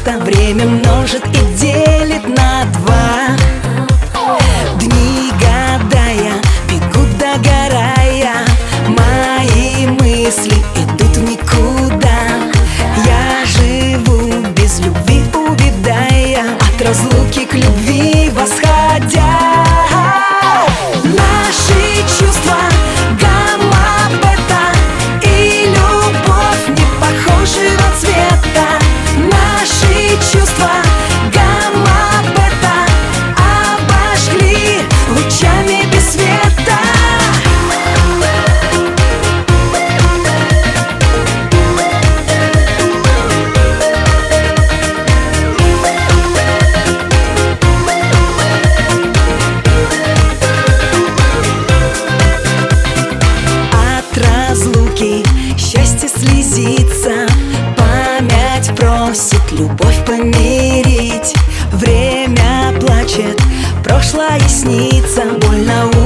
света время множит и делит на два. Дни, гадая, бегут догорая, мои мысли идут в никуда. Я живу без любви, увядая, от разлуки к любви восходя. Наши чувства гамма-бета, и любовь не похожего цвета. Наши чувства гамма-бета обожгли лучами без света. Счастье слезится, память просит любовь помирить. Время плачет, прошлое снится, больно